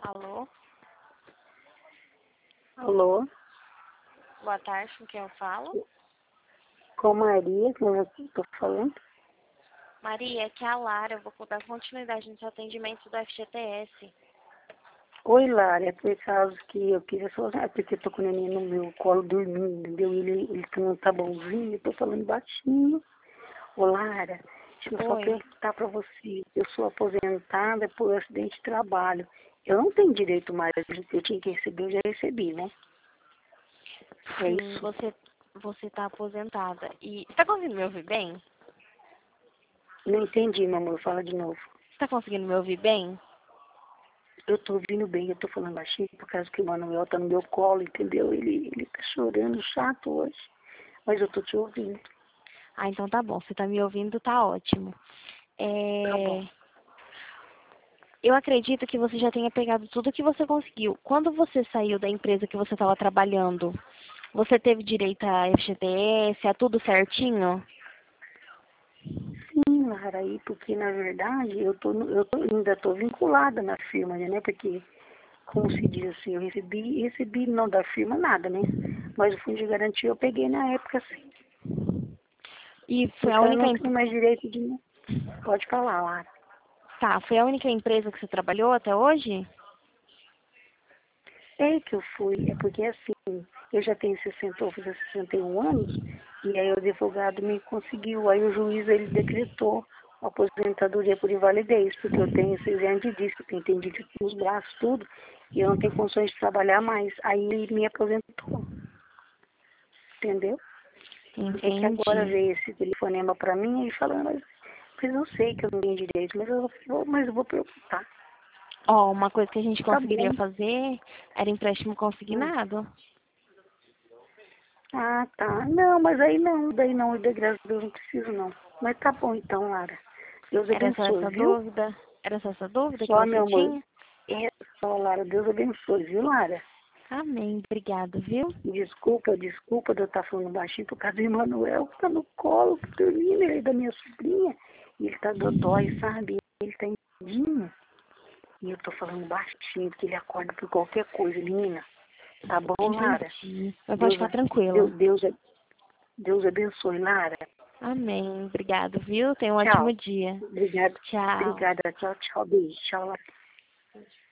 Alô? Alô? Boa tarde, com quem eu falo? Com Maria, que eu estou falando. Maria, aqui é a Lara, eu vou dar continuidade no seu atendimento do FGTS. Oi, Lara, é por causa que eu queria só... É porque eu tô com o neném no meu colo dormindo, entendeu? Ele não tá bonzinho, eu tô falando baixinho. Ô, Lara, deixa eu só Oi. perguntar pra você. Eu sou aposentada por acidente de trabalho. Eu não tenho direito mais, eu tinha que receber, eu já recebi, né? É Sim, isso? você tá aposentada. E você tá conseguindo me ouvir bem? Não entendi, meu amor, fala de novo. Você tá conseguindo me ouvir bem? Eu tô ouvindo bem, eu tô falando baixinho por causa que o Manuel tá no meu colo, entendeu? Ele tá chorando chato hoje. Mas eu tô te ouvindo. Ah, então tá bom. Você tá me ouvindo, tá ótimo. Tá bom. Eu acredito que você já tenha pegado tudo que você conseguiu. Quando você saiu da empresa que você estava trabalhando, você teve direito a FGTS, a tudo certinho? Sim, Lara, aí, porque na verdade ainda tô vinculada na firma, né? Porque, como se diz assim, eu recebi não da firma nada, né? Mas o fundo de garantia eu peguei na época, sim. E foi a Então eu única, não tenho mais direito de. Pode falar, Lara. tá, foi a única empresa que você trabalhou até hoje? É que eu fui, é porque assim, eu já tenho 60, vou fazer 61 anos, e aí o advogado me conseguiu, aí o juiz ele decretou a aposentadoria por invalidez, porque eu tenho 6 anos de disco, tenho tendinite nos braços, tudo, e eu não tenho condições de trabalhar mais. Aí ele me aposentou, entendeu? Porque que agora Entendi. veio esse telefonema pra mim e falando, mas eu sei que eu não tenho direito, mas eu vou perguntar. Ó, uma coisa que a gente Tá conseguiria bom. fazer era empréstimo Hum. consignado. Ah, tá. Não, mas aí não, daí não, de graças a Deus não preciso não. Mas tá bom então, Lara. Deus Era só abençoe, essa viu? dúvida? Era só essa dúvida que Só, você meu amor. tinha? É só, Lara. Deus abençoe, viu, Lara? Amém. Obrigada, viu? Desculpa de eu estar falando baixinho por causa do Emanuel, que tá no colo, tá dormindo, ele é da minha sobrinha. E ele tá dodói, sabe? Ele tá entendinho. E eu tô falando baixinho, porque ele acorda por qualquer coisa, menina. Tá bom, Lara? Entendi. Mas pode Deus, ficar tranquila. Deus, Deus, Deus abençoe, Lara. Amém. Obrigada, viu? Tenha um ótimo Tchau. dia. Obrigada. Tchau. Obrigada. Tchau, tchau. Beijo. Tchau.